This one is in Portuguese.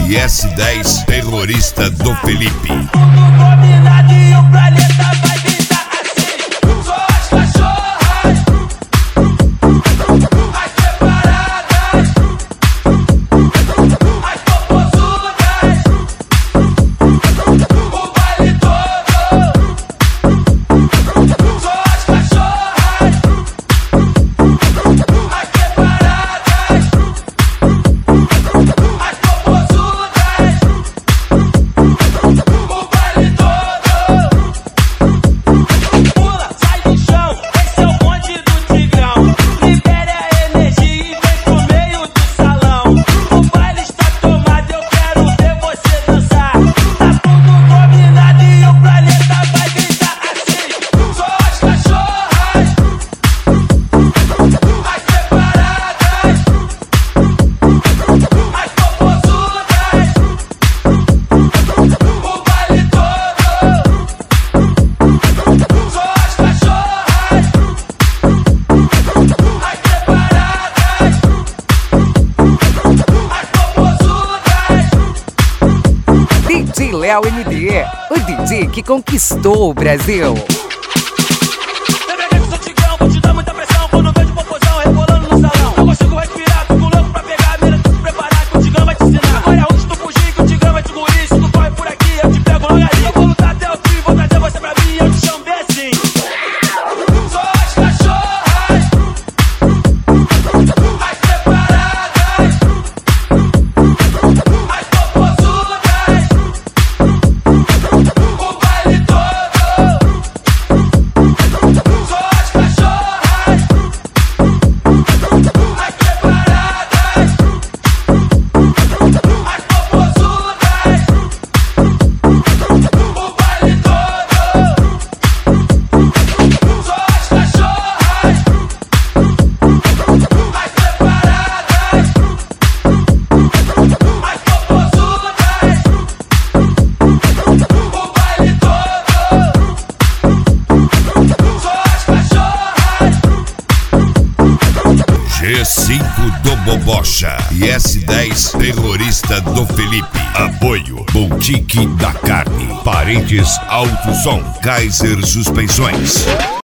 e S10 terrorista do Felipe. Tudo combinado e o planeta vai gritar assim. Só as cachorras, as separadas, as popozudas, o baile todo. Só as cachorras, as separadas, as popozudas, o baile todo. Pula, sai do chão, esse é o bonde do Tigrão. Libere a energia e vem pro meio do salão. O baile está tomado, eu quero ver você dançar. Tá tudo combinado e o planeta vai gritar assim. Só as cachorras, as separadas, as popozudas, o baile todo. Só as cachorras, as separadas, as popozudas. DJ Léo MD, o DJ que conquistou o Brasil. Bebê, sou Tigrão, vou te dar muita pressão. Quando vejo popozão rebolando no salão, não consigo respirar, fico louco pra pegar a mira, tu se preparar que o Tigrão vai te ensinar. Agora é onde tu fugir, que o Tigrão vai te engolir. Se tu corre por aqui, eu te pego logo ali. Eu vou lutar até o fim, vou trazer você pra mim, eu te chamo bem assim. Só as cachorras, as separadas, as popozudas, o baile todo. Só as cachorras, as separadas, as popozudas, o baile todo. Só as cachorras, as separadas, as popozudas, o baile todo. Só as cachorras. G5 do Bobocha e S10 terrorista do Felipe. Apoio Boutique da Carne, Paredes Alto Som, Kaiser Suspensões.